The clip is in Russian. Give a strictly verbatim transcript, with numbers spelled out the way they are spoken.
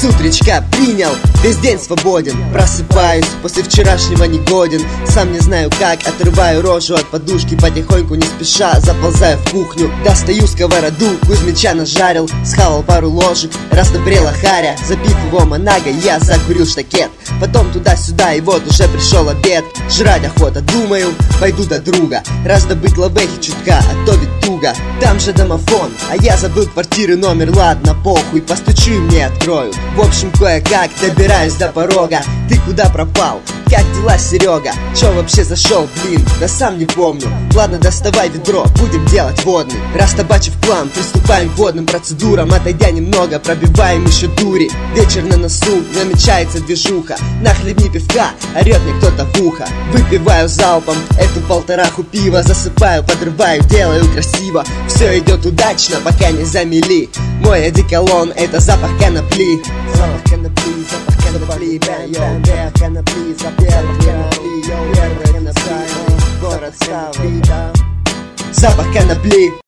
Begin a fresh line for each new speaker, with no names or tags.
утречка принял, весь день свободен. Просыпаюсь, после вчерашнего не годен. Сам не знаю как, отрываю рожу от подушки. Потихоньку, не спеша, заползаю в кухню. Достаю сковороду, Кузьмича нажарил. Схавал пару ложек, раздобрела харя. Запив его монагой, я закурил штакет. Потом туда-сюда, и вот уже пришел обед. Жрать охота, думаю, пойду до друга. Раздобыть лавехи чутка, а то ведь туго. Там же домофон, а я забыл квартиры номер. Ладно, похуй, постучу и мне откроют. В общем, кое-как добираюсь до порога. Ты куда пропал? Как дела, Серега? Чё вообще зашел, блин? Да сам не помню. Ладно, доставай ведро, будем делать водный. Растабачив план, приступаем к водным процедурам. Отойдя немного, пробиваем еще дури. Вечер на носу, намечается движуха. Нахлебни пивка, орет мне кто-то в ухо. Выпиваю залпом эту полтораху пива. Засыпаю, подрываю, делаю красиво. Все идет удачно, пока не замели. Мой одеколон — это запах конопли. Запах конопли, запах конопли, бэм, бэм, бэм, конопли, запах конопли, йоу, первый конопли, город конопли, запах конопли.